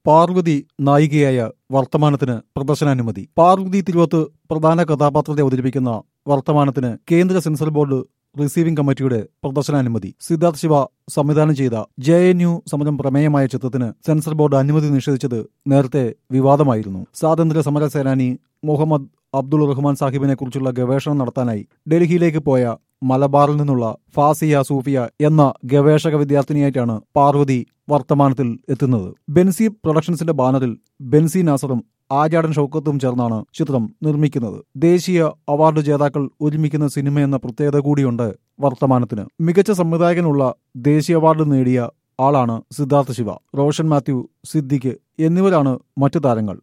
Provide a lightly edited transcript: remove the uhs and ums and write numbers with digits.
പാർവതി നായികയായ വർത്തമാനത്തിന് പ്രദർശനാനുമതി. പാർവതി തിരുവോത്ത് പ്രധാന കഥാപാത്രത്തെ അവതരിപ്പിക്കുന്ന വർത്തമാനത്തിന് കേന്ദ്ര സെൻസർ ബോർഡ് റിസീവിംഗ് കമ്മിറ്റിയുടെ പ്രദർശനാനുമതി. സിദ്ധാർത്ഥ് ശിവ സംവിധാനം ചെയ്ത JNU സമരം പ്രമേയമായ ചിത്രത്തിന് സെൻസർ ബോർഡ് അനുമതി നിഷേധിച്ചത് നേരത്തെ വിവാദമായിരുന്നു. സ്വാതന്ത്ര്യ സമര സേനാനി മുഹമ്മദ് അബ്ദുൾ റഹ്മാൻ സാഹിബിനെ കുറിച്ചുള്ള ഗവേഷണം നടത്താനായി ഡൽഹിയിലേക്ക് പോയ മലബാറിൽ നിന്നുള്ള ഫാസിയ സൂഫിയ എന്ന ഗവേഷക വിദ്യാർത്ഥിനിയായിട്ടാണ് പാർവതി വർത്തമാനത്തിൽ എത്തുന്നത്. ബെൻസി പ്രൊഡക്ഷൻസിന്റെ ബാനറിൽ ബെൻസി നാസറും ആര്യാടൻ ഷൗക്കത്തും ചേർന്നാണ് ചിത്രം നിർമ്മിക്കുന്നത്. ദേശീയ അവാർഡ് ജേതാക്കൾ ഒരുമിക്കുന്ന സിനിമയെന്ന പ്രത്യേകത കൂടിയുണ്ട് വർത്തമാനത്തിന്. മികച്ച സംവിധായകനുള്ള ദേശീയ അവാർഡ് നേടിയ ആളാണ് സിദ്ധാർത്ഥ് ശിവ. റോഷൻ മാത്യു, സിദ്ദിഖ് എന്നിവരാണ് മറ്റു താരങ്ങൾ.